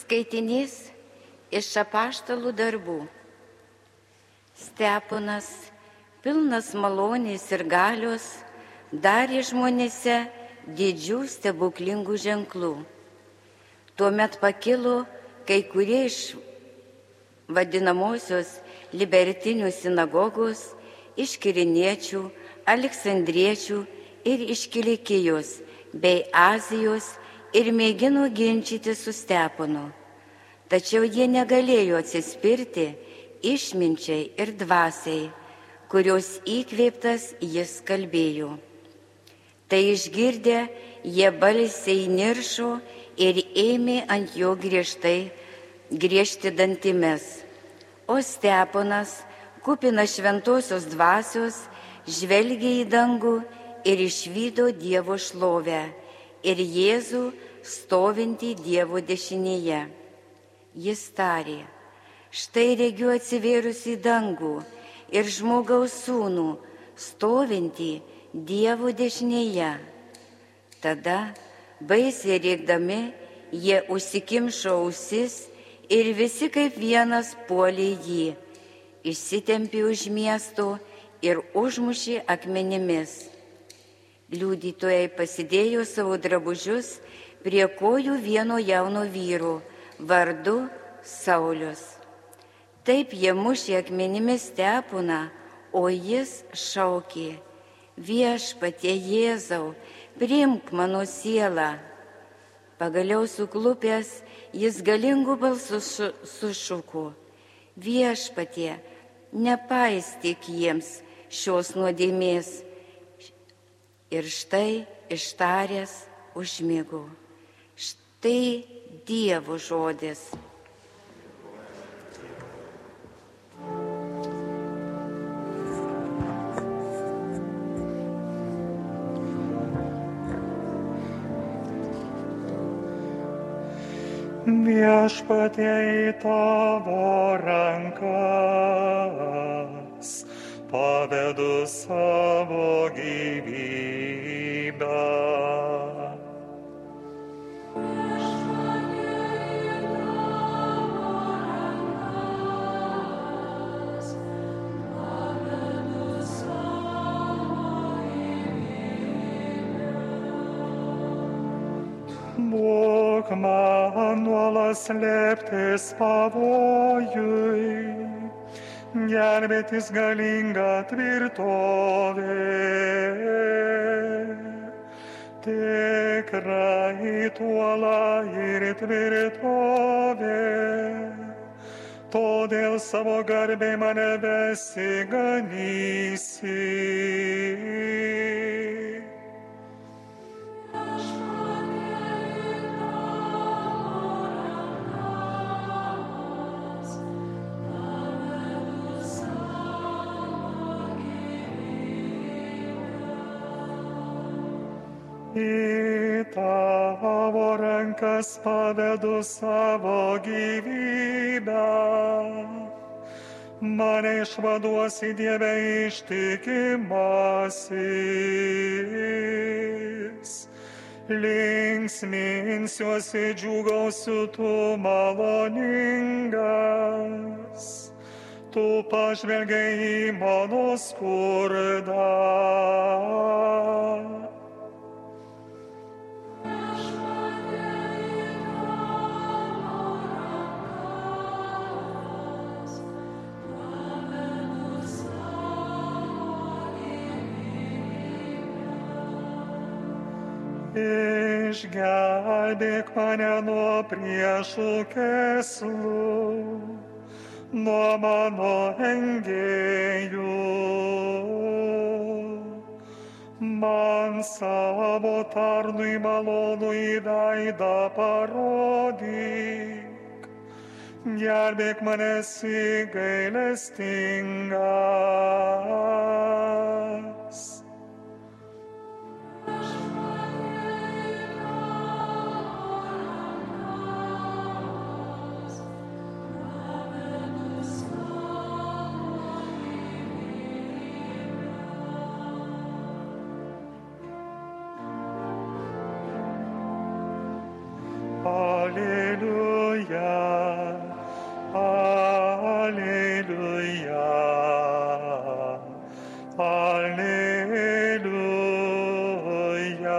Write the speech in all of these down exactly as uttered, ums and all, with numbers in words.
Skaitinys iš apaštalų darbų. Steponas, pilnas malonės ir galios, darė žmonėse didžių stebuklingų ženklų. Tuomet pakilo kai kurie iš vadinamosios libertinių sinagogos, iš Kiriniečių, Aleksandriečių ir iš Kilikijos bei Azijos ir mėgino ginčyti su Steponu. Tačiau jie negalėjo atsispirti išminčiai ir dvasiai, kurios įkvėptas jis kalbėjo. Tai išgirdę, jie balsiai niršo ir ėmė ant jo griežtai griežti dantimis. O Steponas, kupinas šventosios dvasios, žvelgė į dangų ir išvydo Dievo šlovę ir Jėzų stovintį Dievo dešinėje. Jis tarė: štai regiu atsivėrusi dangų ir žmogaus sūnų stovintį Dievo dešinėje. Tada, baisiai rėkdami, jie užsikimšo ausis ir visi kaip vienas puolė jį, išsitempė už miesto ir užmušė akmenimis. Liudytojai pasidėjo savo drabužius prie kojų vieno jauno vyro, vardu Saulius. Taip jie mušė akmenimis Steponą, o jis šaukė: Viešpatie Jėzau, priimk mano sielą. Pagaliau suklupęs, jis galingu balsu sušuko: Viešpatie, nepaistyk jiems šios nuodėmės. Ir štai ištaręs užmigo. Štai Dievo žodis. Viešpatie, į tavo rankas pavedu savo gyvybę. Būk man nuolat slėptis pavojui, gelbėtis galinga tvirtovė. Tikrai tuola ir tvirtovė, todėl savo garbei mane vesi ganysi. Į tavo rankas pavedu savo gyvybę, mane išvaduosi Dieve ištikimasis. Linksminsiuosi, džiūgausiu, tu maloningas, tu pažvelgei į mano skurdą. Išgelbėk mane nuo priešų kėslų, nuo mano engėjų. Man savo tarnui malonų veidą parodyk, gelbėk mane esi gailestingas. Alleluja. Alleluia, Alleluia.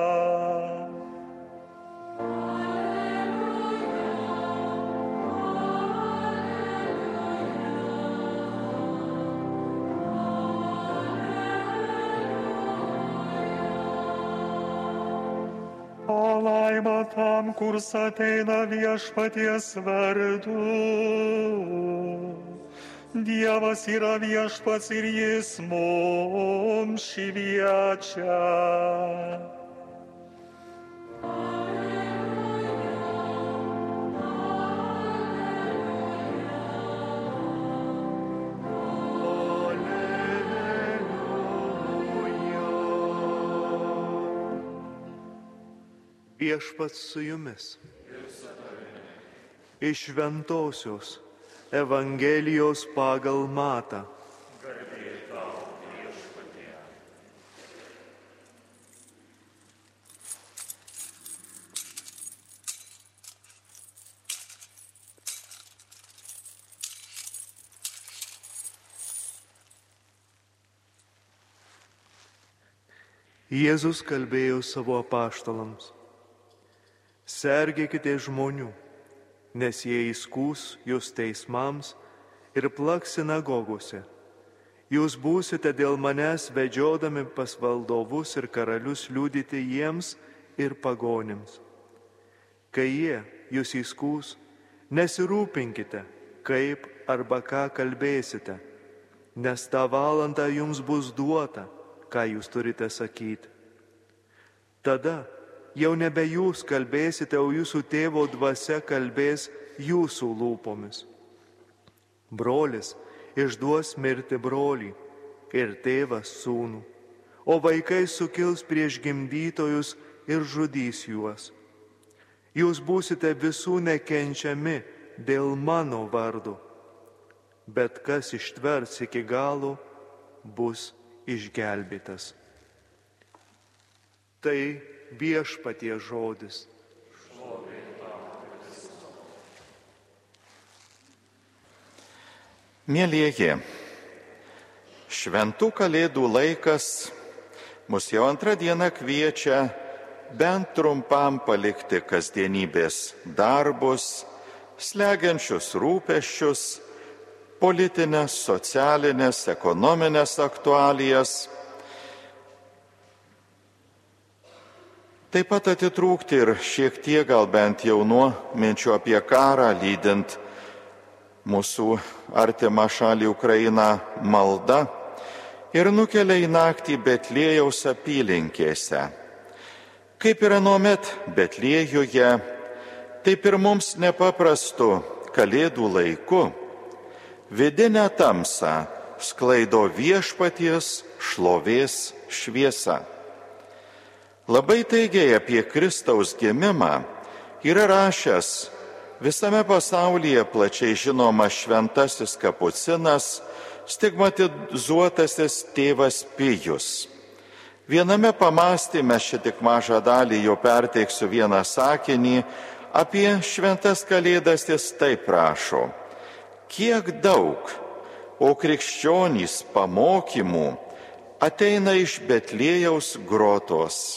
Palaima tam, kurs ateina viešpaties vardu. Dievas yra viešpats ir jis mums šviečia. Viešpats su jumis. Iš Šventosios Evangelijos pagal Matą. Garbė tau, Viešpatie. Jėzus kalbėjo savo apaštalams: Sergėkite žmonių, nes jie įskųs jūs teismams ir plaks sinagogose. Jūs būsite dėl manęs vedžiodami pas valdovus ir karalius liudyti jiems ir pagonims. Kai jie jūs įskūs, nesirūpinkite, kaip arba ką kalbėsite, nes tą valandą jums bus duota, ką jūs turite sakyti. Tada jau nebe jūs kalbėsite, o jūsų tėvo dvasia kalbės jūsų lūpomis. Brolis išduos mirti brolį ir tėvas sūnų, o vaikai sukils prieš gimdytojus ir žudys juos. Jūs būsite visų nekenčiami dėl mano vardo, bet kas ištvers iki galo, bus išgelbėtas. Tai Viešpaties žodis. Mielieji, šventų kalėdų laikas mus jau antrą dieną kviečia bent trumpam palikti kasdienybės darbus, slegiančius rūpesčius, politinės, socialinės, ekonominės aktualijas. Taip pat atitrūkti ir šiek tiek gal bent jau nuo minčių apie karą, lydint mūsų artimą šalį Ukrainą malda, ir nukelia į naktį Betliejaus apylinkėse. Kaip ir anuomet Betliejuje, taip ir mums nepaprastu kalėdų laiku vidinę tamsą sklaido Viešpaties šlovės šviesa. Labai taigiai apie Kristaus gimimą yra rašęs visame pasaulyje plačiai žinomas šventasis kapucinas, stigmatizuotasis tėvas Pijus. Viename pamąstyme, aš čia tik mažą dalį jo perteiksiu vieną sakinį, apie šventas kalėdas jis taip rašo: kiek daug, o krikščionys pamokymų ateina iš Betliejaus grotos.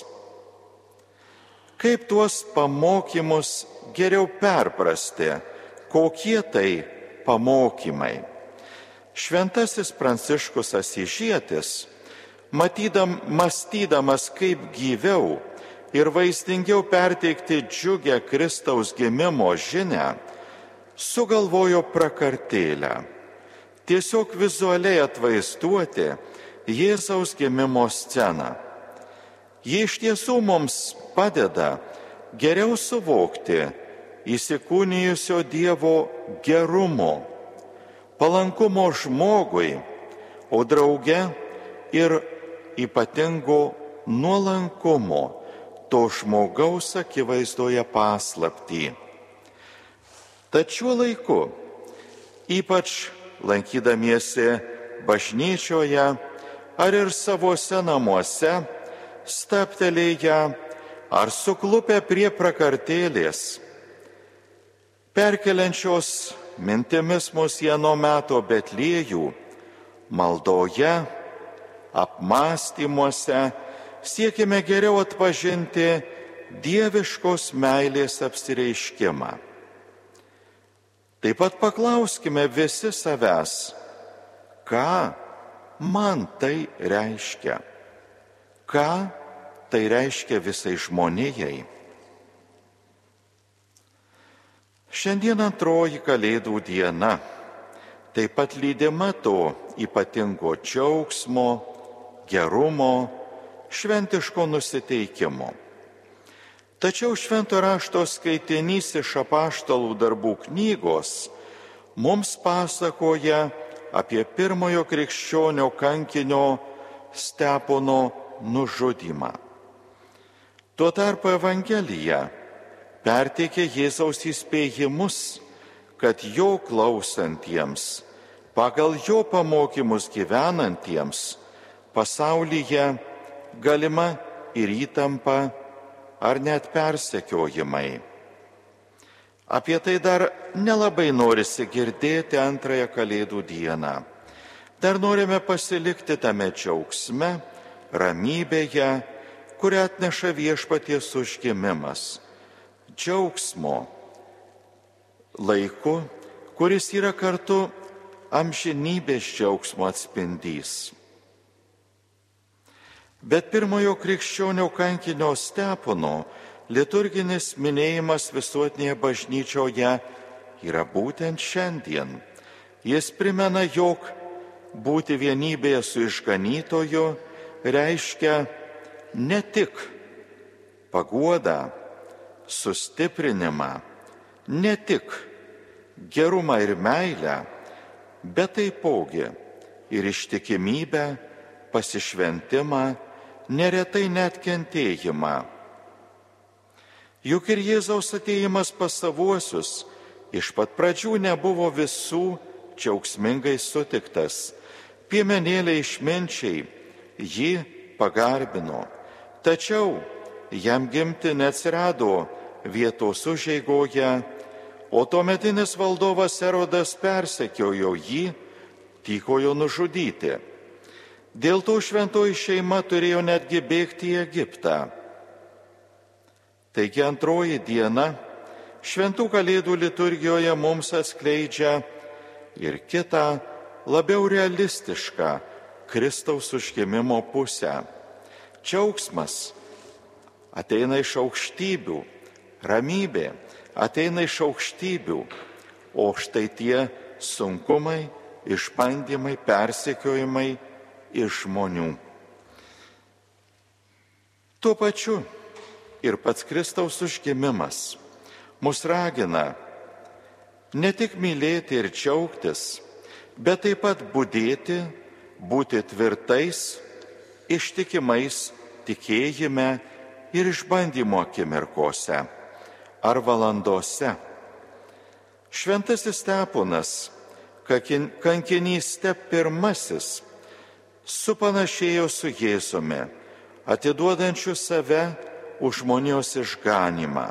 Kaip tuos pamokymus geriau perprasti, kokie tai pamokymai? Šventasis Pranciškus Asyžietis, matydam, mąstydamas kaip gyviau ir vaizdingiau perteikti džiugę Kristaus gimimo žinią, sugalvojo prakartėlę, tiesiog vizualiai atvaizduoti Jėzaus gimimo sceną. Ji iš tiesų mums padeda geriau suvokti įsikūnijusio Dievo gerumo, palankumo žmogui, o drauge ir ypatingo nuolankumo to žmogaus akivaizdoje paslaptį. Tačiau laiku, ypač lankydamiesi bažnyčioje ar ir savose namuose, stabtelėję ar suklupę prie prakartėlės, perkeliančios mintimis mus į ano meto Betliejų, maldoje, apmąstymuose siekime geriau atpažinti dieviškos meilės apsireiškimą. Taip pat paklauskime visi savęs, ką man tai reiškia, ką tai reiškia visai žmonijai. Šiandien antroji Kalėdų diena, taip pat lydima to ypatingo džiaugsmo, gerumo, šventiško nusiteikimo. Tačiau švento rašto skaitinys iš apaštalų darbų knygos mums pasakoja apie pirmojo krikščionio kankinio Stepono nužudymą. Tuo tarpu Evangelija perteikė Jėzaus įspėjimus, kad jo klausantiems, pagal jo pamokymus gyvenantiems, pasaulyje galima ir įtampa ar net persekiojimai. Apie tai dar nelabai norisi girdėti antrąją Kalėdų dieną. Dar norime pasilikti tame džiaugsme, ramybėje, kurią atneša viešpaties užgimimas. Džiaugsmo laiku, kuris yra kartu amžinybės džiaugsmo atspindys. Bet pirmojo krikščionio kankinio Stepono liturginis minėjimas visuotinėje bažnyčioje yra būtent šiandien. Jis primena, jog būti vienybėje su išganytoju reiškia ne tik paguodą, sustiprinimą, ne tik gerumą ir meilę, bet taipogi ir ištikimybę, pasišventimą, neretai net kentėjimą. Juk ir Jėzaus atėjimas pas savuosius iš pat pradžių nebuvo visų džiaugsmingai sutiktas. Piemenėliai išminčiai jį pagarbino, tačiau jam gimti neatsirado vietos užeigoje, o tuometinis valdovas Erodas persekiojo jį, tykojo nužudyti. Dėl to šventoji šeima turėjo netgi bėgti į Egiptą. Taigi antroji diena šventų Kalėdų liturgijoje mums atskleidžia ir kitą, labiau realistišką Kristaus užgimimo pusę. Džiaugsmas ateina iš aukštybių, ramybė ateina iš aukštybių, o štai tie sunkumai, išbandymai, persekiojimai iš žmonių. Tuo pačiu ir pats Kristaus užgimimas mus ragina ne tik mylėti ir džiaugtis, bet taip pat budėti, būti tvirtais, ištikimais tikėjime ir išbandymo akimirkose ar valandose. Šventasis Steponas, kankinyste pirmasis, supanašėjo su Jėzumi, atiduodančiu save už žmonijos išganymą.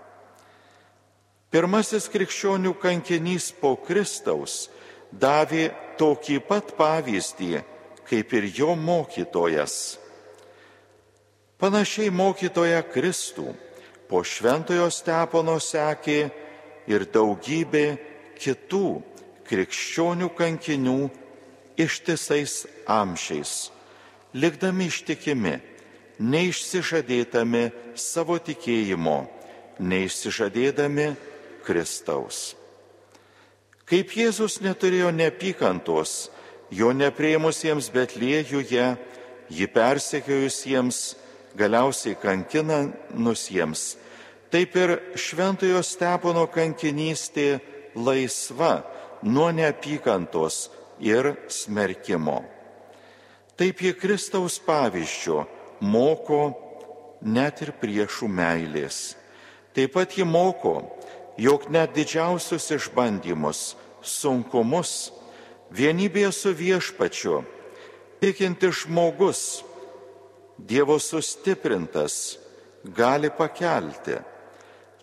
Pirmasis krikščionių kankinys po Kristaus davė tokį pat pavyzdį, kaip ir jo mokytojas. Panašiai mokytoją Kristų po šventojo Stepono sekė ir daugybė kitų krikščionių kankinių ištisais amžiais, likdami ištikimi, neišsižadėdami savo tikėjimo, neišsižadėdami Kristaus. Kaip Jėzus neturėjo neapykantos, jo nepriėmusiems Betliejuje, jį persekiojusiems, galiausiai kankinanusiems, taip ir šventojo Stepono kankinystė laisva nuo neapykantos ir smerkimo. Taip jie Kristaus pavyzdžio moko net ir priešų meilės. Taip pat jie moko, jog net didžiausius išbandymus, sunkumus, vienybėje su viešpačiu, tikintis žmogus, Dievo sustiprintas, gali pakelti.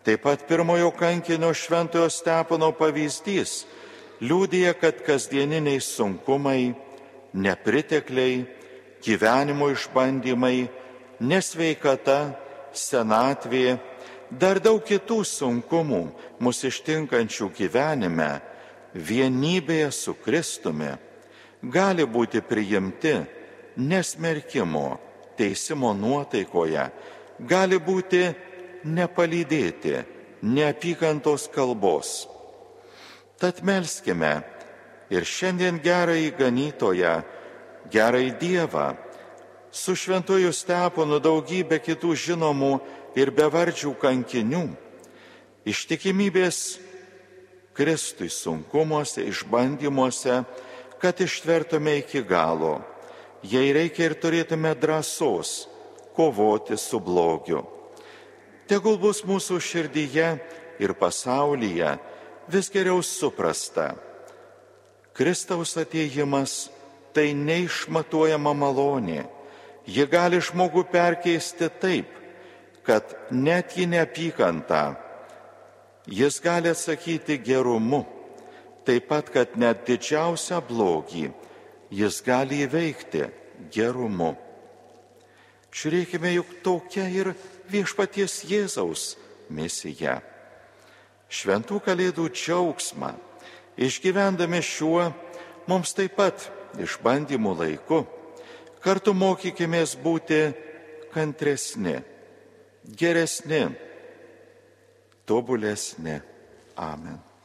Taip pat pirmojo kankinio Šventojo Stepono pavyzdys liudija, kad kasdieniniai sunkumai, nepritekliai, gyvenimo išbandymai, nesveikata, senatvė, dar daug kitų sunkumų mūsų ištinkančių gyvenime, vienybėje su Kristumi, gali būti priimti nesmerkimo, teisimo nuotaikoje, gali būti nepalydėti neapykantos kalbos. Tad melskime ir šiandien gerąjį ganytoją, gerąjį Dievą, su Šventuoju Steponu daugybė kitų žinomų ir bevardžių kankinių, ištikimybės Kristui sunkumuose, išbandymuose, kad ištvertume iki galo, jei reikia ir turėtume drąsos kovoti su blogiu. Tegul bus mūsų širdyje ir pasaulyje vis geriau suprasta. Kristaus atėjimas tai neišmatuojama malonė. Ji gali žmogų perkeisti taip, kad net į neapykantą jis gali atsakyti gerumu, taip pat, kad net didžiausią blogį jis gali įveikti gerumu. Žiūrėkime, juk tokia ir viešpaties Jėzaus misija. Šventų kalėdų džiaugsmą išgyvendami šiuo mums taip pat išbandymų laiku, kartu mokykimės būti kantresni, geresni, tobulesni. Amen.